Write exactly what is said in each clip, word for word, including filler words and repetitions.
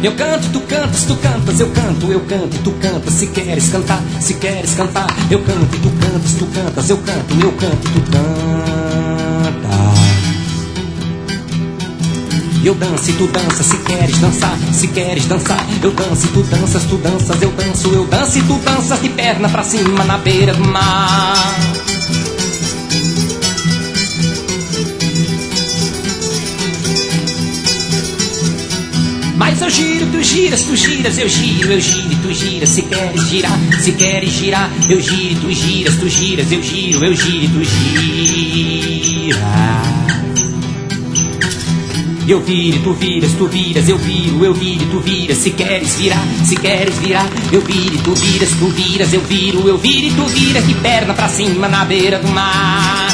Eu canto, tu cantas, tu cantas, eu canto, eu canto, tu cantas. Se queres cantar, se queres cantar, eu canto, tu cantas, tu cantas, eu canto, eu canto, tu canta. Eu danço e tu danças, se queres dançar, se queres dançar, eu danço e tu danças, tu danças, eu danço, eu danço e tu danças de perna pra cima na beira do mar. Mas eu giro, tu giras, tu giras, eu giro, eu giro, tu giras. Se queres girar, se queres girar, eu giro, tu giras, tu giras, eu giro, eu giro, tu gira. Eu viro, tu viras, tu viras, eu viro, eu viro, tu viras. Se queres virar, se queres virar, eu viro, tu viras, tu viras, eu viro, eu viro e tu viras de perna pra cima na beira do mar.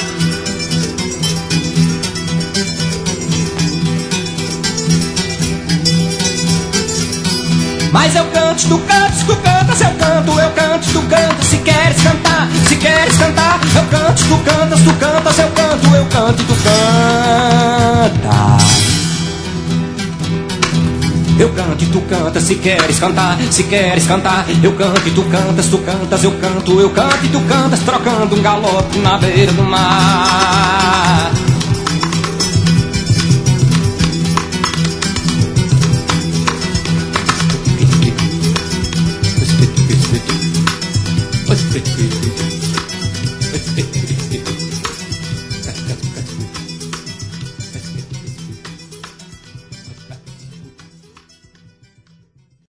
Mas eu canto, tu cantas, tu cantas, eu canto, eu canto, tu cantas. Se queres cantar, se queres cantar, eu canto, tu cantas, tu cantas, eu canto, eu canto, tu canta. Eu canto e tu cantas, se queres cantar, se queres cantar, eu canto e tu cantas, tu cantas, eu canto, eu canto e tu cantas, trocando um galope na beira do mar.